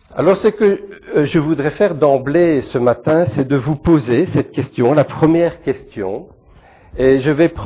Alors, ce que je voudrais faire d'emblée ce matin, c'est de vous poser cette question, la première question. Et je vais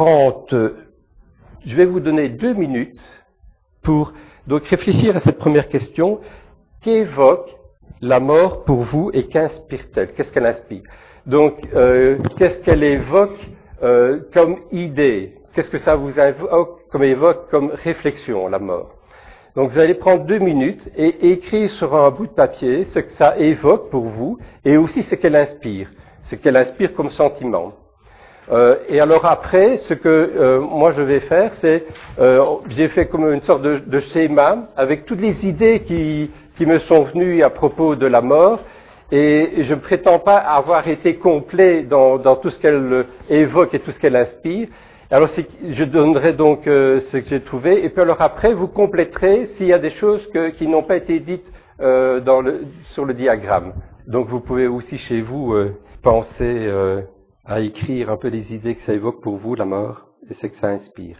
vous donner 2 minutes pour donc réfléchir à cette première question. Qu'évoque la mort pour vous et qu'inspire-t-elle? Qu'est-ce qu'elle inspire? Donc, qu'est-ce qu'elle évoque comme idée? Qu'est-ce que ça vous évoque comme réflexion, la mort? Donc, vous allez prendre 2 minutes et écrire sur un bout de papier ce que ça évoque pour vous et aussi ce qu'elle inspire comme sentiment. Et alors après, ce que moi je vais faire, c'est j'ai fait comme une sorte de schéma avec toutes les idées qui me sont venues à propos de la mort, et je ne prétends pas avoir été complet dans tout ce qu'elle évoque et tout ce qu'elle inspire. Alors je donnerai donc ce que j'ai trouvé, et puis alors après vous compléterez s'il y a des choses qui n'ont pas été dites sur le diagramme. Donc vous pouvez aussi chez vous penser à écrire un peu les idées que ça évoque pour vous, la mort, et ce que ça inspire.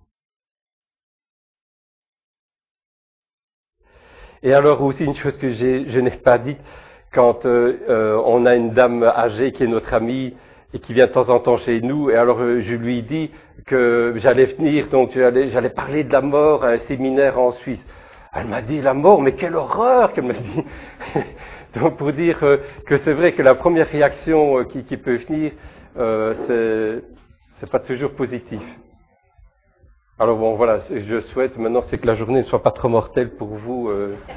Et alors aussi une chose que je n'ai pas dite, quand on a une dame âgée qui est notre amie et qui vient de temps en temps chez nous, et alors je lui dis que j'allais venir, donc j'allais parler de la mort à un séminaire en Suisse. Elle m'a dit la mort, mais quelle horreur qu'elle m'a dit. Donc pour dire que c'est vrai que la première réaction qui peut venir, c'est pas toujours positif. Alors bon, voilà, je souhaite maintenant, c'est que la journée ne soit pas trop mortelle pour vous.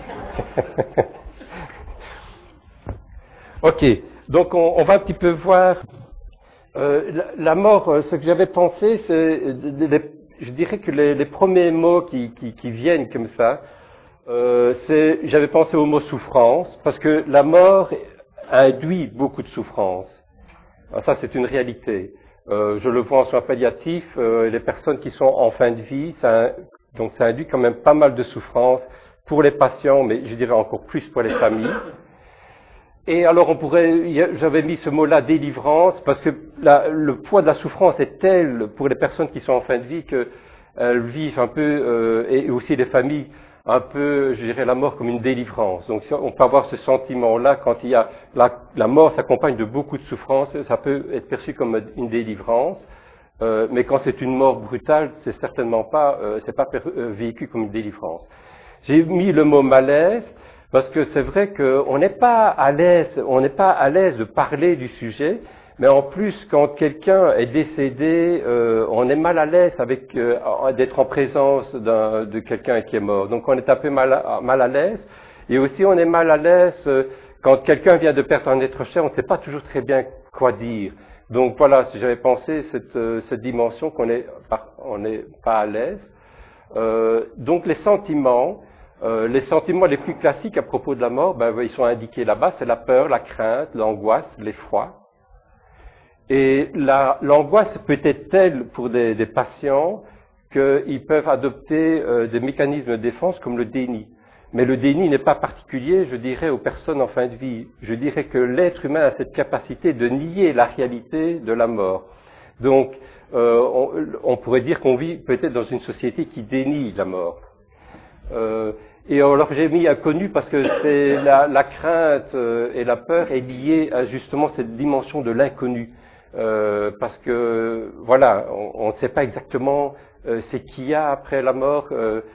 Ok, donc on va un petit peu voir la mort. Ce que j'avais pensé, c'est, je dirais que les premiers mots qui viennent comme ça, j'avais pensé au mot souffrance, parce que la mort induit beaucoup de souffrance. Alors ça, c'est une réalité. Je le vois en soins palliatifs, les personnes qui sont en fin de vie, donc ça induit quand même pas mal de souffrance pour les patients, mais je dirais encore plus pour les familles. Et alors j'avais mis ce mot-là délivrance, parce que le poids de la souffrance est tel pour les personnes qui sont en fin de vie qu'elles vivent un peu, et aussi les familles, un peu, je dirais, la mort comme une délivrance. Donc on peut avoir ce sentiment-là quand il y a la mort s'accompagne de beaucoup de souffrance, ça peut être perçu comme une délivrance, mais quand c'est une mort brutale, c'est certainement pas, vécu comme une délivrance. J'ai mis le mot malaise parce que c'est vrai qu'on n'est pas à l'aise de parler du sujet. Mais en plus, quand quelqu'un est décédé, on est mal à l'aise avec d'être en présence de quelqu'un qui est mort. Donc on est un peu mal à l'aise. Et aussi on est mal à l'aise quand quelqu'un vient de perdre un être cher, on ne sait pas toujours très bien quoi dire. Donc voilà, si j'avais pensé cette dimension qu'on n'est pas à l'aise. Donc les sentiments les plus classiques à propos de la mort, ils sont indiqués là-bas, c'est la peur, la crainte, l'angoisse, l'effroi. Et l'angoisse peut être telle pour des patients qu'ils peuvent adopter des mécanismes de défense comme le déni. Mais le déni n'est pas particulier, je dirais, aux personnes en fin de vie. Je dirais que l'être humain a cette capacité de nier la réalité de la mort. Donc, on pourrait dire qu'on vit peut-être dans une société qui dénie la mort. Et alors j'ai mis inconnu parce que c'est la crainte et la peur est liée à justement cette dimension de l'inconnu. Parce que voilà, on ne sait pas exactement c'est qu'il y a après la mort,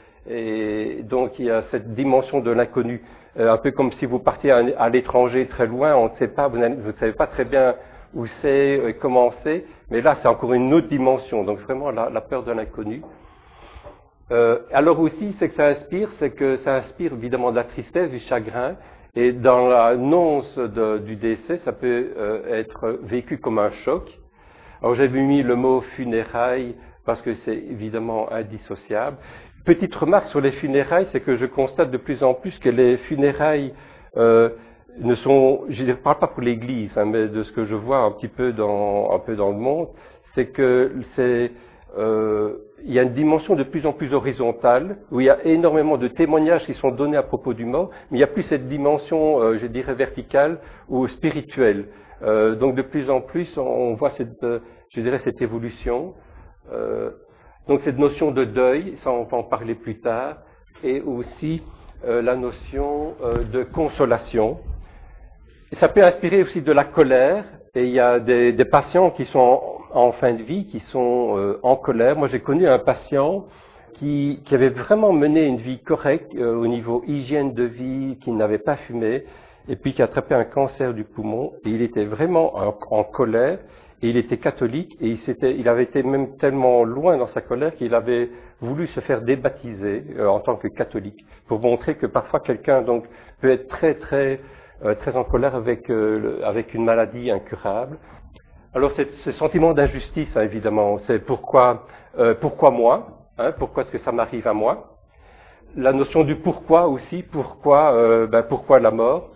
et donc il y a cette dimension de l'inconnu. Un peu comme si vous partiez à l'étranger très loin, on ne sait pas, vous ne savez pas très bien où c'est, comment c'est, mais là c'est encore une autre dimension, donc vraiment la peur de l'inconnu. Alors aussi, ce que ça inspire évidemment de la tristesse, du chagrin, et dans l'annonce du décès, ça peut être vécu comme un choc. Alors j'avais mis le mot funérailles parce que c'est évidemment indissociable. Petite remarque sur les funérailles, c'est que je constate de plus en plus que les funérailles ne sont, je ne parle pas pour l'Église, hein, mais de ce que je vois un peu dans le monde, c'est que il y a une dimension de plus en plus horizontale, où il y a énormément de témoignages qui sont donnés à propos du mort, mais il n'y a plus cette dimension, je dirais, verticale ou spirituelle. Donc de plus en plus, on voit cette évolution. Donc cette notion de deuil, ça on va en parler plus tard, et aussi la notion de consolation. Et ça peut inspirer aussi de la colère. Et il y a des patients qui sont en fin de vie, qui sont en colère. Moi, j'ai connu un patient qui avait vraiment mené une vie correcte au niveau hygiène de vie, qui n'avait pas fumé, et puis qui a attrapé un cancer du poumon. Et il était vraiment en colère, et il était catholique, et il avait été même tellement loin dans sa colère qu'il avait voulu se faire débaptiser en tant que catholique, pour montrer que parfois quelqu'un donc peut être très en colère avec une maladie incurable. Alors ce sentiment d'injustice, hein, évidemment, c'est pourquoi moi, hein, pourquoi est-ce que ça m'arrive à moi? La notion du pourquoi aussi, pourquoi la mort?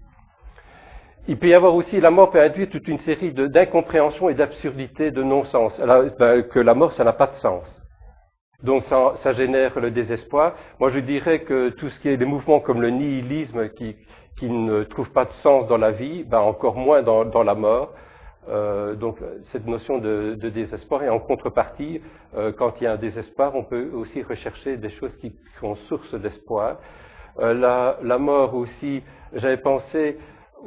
Il peut y avoir aussi, la mort peut induire toute une série d'incompréhensions et d'absurdités, de non-sens. Que la mort, ça n'a pas de sens. Donc ça génère le désespoir. Moi, je dirais que tout ce qui est des mouvements comme le nihilisme qui ne trouvent pas de sens dans la vie, encore moins dans la mort. Donc cette notion de désespoir, et en contrepartie, quand il y a un désespoir, on peut aussi rechercher des choses qui sont source d'espoir. La mort aussi, j'avais pensé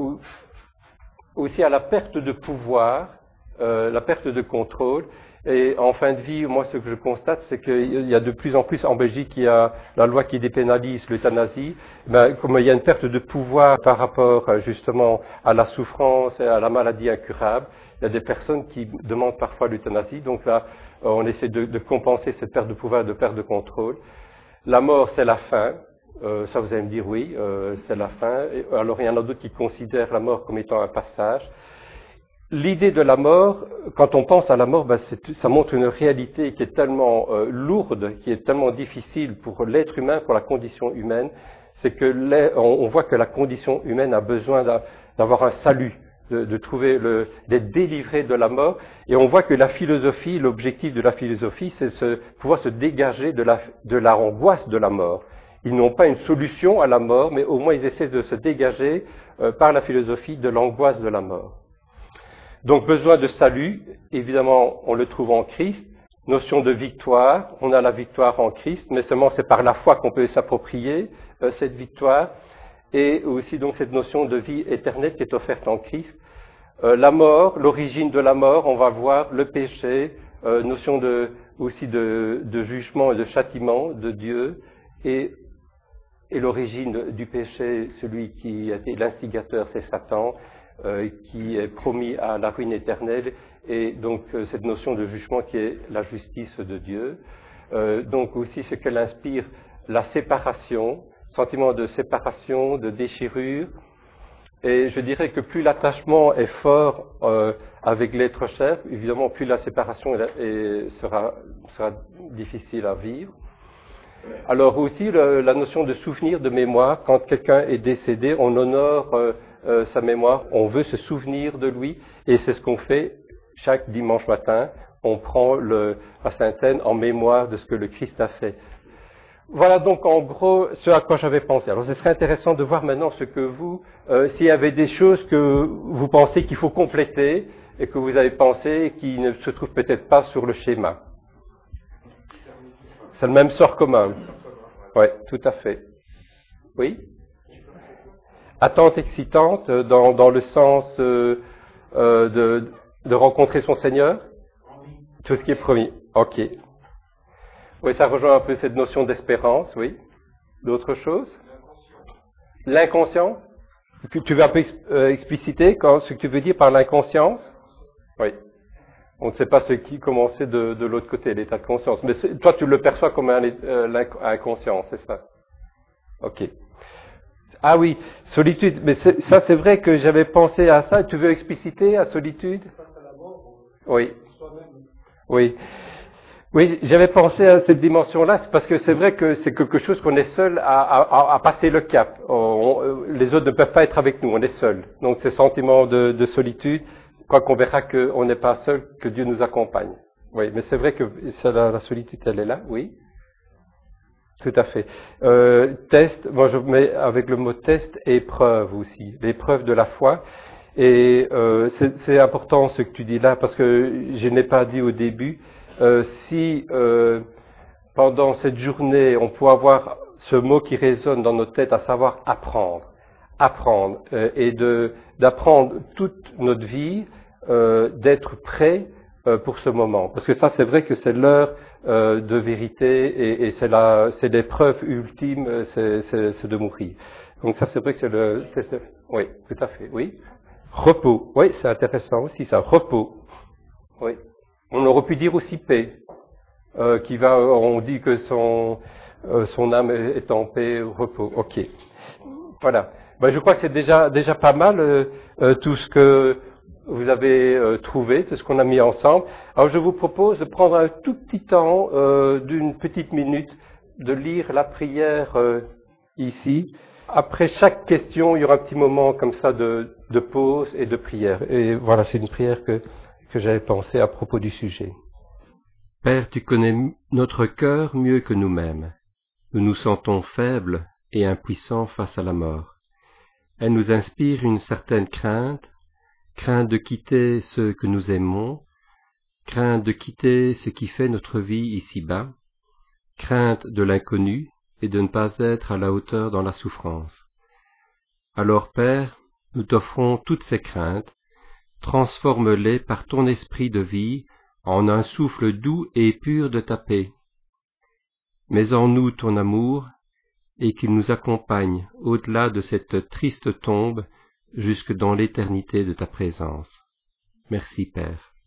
aussi à la perte de pouvoir, la perte de contrôle. Et en fin de vie, moi, ce que je constate, c'est qu'il y a de plus en plus, en Belgique, il y a la loi qui dépénalise l'euthanasie. Comme il y a une perte de pouvoir par rapport justement à la souffrance et à la maladie incurable, il y a des personnes qui demandent parfois l'euthanasie. Donc là, on essaie de compenser cette perte de pouvoir, de perte de contrôle. La mort, c'est la fin. Ça, vous allez me dire oui, c'est la fin. Alors, il y en a d'autres qui considèrent la mort comme étant un passage. L'idée de la mort, quand on pense à la mort, ça montre une réalité qui est tellement lourde, qui est tellement difficile pour l'être humain, pour la condition humaine, c'est que on voit que la condition humaine a besoin d'avoir un salut, de trouver d'être délivré de la mort. Et on voit que la philosophie, l'objectif de la philosophie, c'est pouvoir se dégager de la angoisse de la mort. Ils n'ont pas une solution à la mort, mais au moins ils essaient de se dégager par la philosophie de l'angoisse de la mort. Donc besoin de salut, évidemment on le trouve en Christ. Notion de victoire, on a la victoire en Christ, mais seulement c'est par la foi qu'on peut s'approprier cette victoire. Et aussi donc cette notion de vie éternelle qui est offerte en Christ. La mort, l'origine de la mort, on va voir le péché, notion aussi de jugement et de châtiment de Dieu, et l'origine du péché, celui qui a été l'instigateur, c'est Satan, qui est promis à la ruine éternelle, et donc cette notion de jugement qui est la justice de Dieu. Donc aussi ce qu'elle inspire, la séparation, sentiment de séparation, de déchirure, et je dirais que plus l'attachement est fort avec l'être cher, évidemment plus la séparation sera difficile à vivre. Alors aussi la notion de souvenir, de mémoire, quand quelqu'un est décédé, on honore sa mémoire, on veut se souvenir de lui, et c'est ce qu'on fait chaque dimanche matin, on prend la Sainte-Seine en mémoire de ce que le Christ a fait. Voilà donc en gros ce à quoi j'avais pensé. Alors ce serait intéressant de voir maintenant ce que s'il y avait des choses que vous pensez qu'il faut compléter, et que vous avez pensé et qui ne se trouvent peut-être pas sur le schéma. C'est le même sort commun. Oui, tout à fait. Oui? Attente excitante dans le sens de rencontrer son Seigneur? Tout ce qui est promis. Ok. Oui, ça rejoint un peu cette notion d'espérance, oui. D'autres choses? L'inconscience. Tu veux un peu expliciter ce que tu veux dire par l'inconscience? Oui. On ne sait pas comment c'est de l'autre côté, l'état de conscience. Mais toi, tu le perçois comme inconscient, c'est ça? Ok. Ah oui, solitude. Mais ça, c'est vrai que j'avais pensé à ça. Tu veux expliciter à solitude? Oui. Oui. Oui, j'avais pensé à cette dimension-là, parce que c'est vrai que c'est quelque chose qu'on est seul à passer le cap. Les autres ne peuvent pas être avec nous, on est seul. Donc, ces sentiments de solitude, quoi qu'on verra qu'on n'est pas seul, que Dieu nous accompagne. Oui, mais c'est vrai que la solitude, elle est là, oui. Tout à fait. Test, moi je mets avec le mot test, épreuve aussi, l'épreuve de la foi. Et c'est important ce que tu dis là, parce que je n'ai pas dit au début, si pendant cette journée on peut avoir ce mot qui résonne dans nos têtes, à savoir apprendre. Apprendre, et d'apprendre toute notre vie, d'être prêt pour ce moment. Parce que ça, c'est vrai que c'est l'heure de vérité, et c'est l'épreuve ultime, c'est de mourir. Donc ça, c'est vrai que c'est le test. Oui, tout à fait, oui. Repos, oui, c'est intéressant aussi ça, repos. Oui. On aurait pu dire aussi paix, on dit que son âme est en paix, repos. Ok. Voilà. Ben, je crois que c'est déjà pas mal tout ce que vous avez trouvé, tout ce qu'on a mis ensemble. Alors je vous propose de prendre un tout petit temps d'une petite minute, de lire la prière ici. Après chaque question, il y aura un petit moment comme ça de pause et de prière. Et voilà, c'est une prière que j'avais pensée à propos du sujet. Père, tu connais notre cœur mieux que nous-mêmes. Nous nous sentons faibles et impuissants face à la mort. Elle nous inspire une certaine crainte, crainte de quitter ce que nous aimons, crainte de quitter ce qui fait notre vie ici-bas, crainte de l'inconnu et de ne pas être à la hauteur dans la souffrance. Alors, Père, nous t'offrons toutes ces craintes, transforme-les par ton esprit de vie en un souffle doux et pur de ta paix. Mets en nous ton amour, et qu'il nous accompagne au-delà de cette triste tombe jusque dans l'éternité de ta présence. Merci, Père.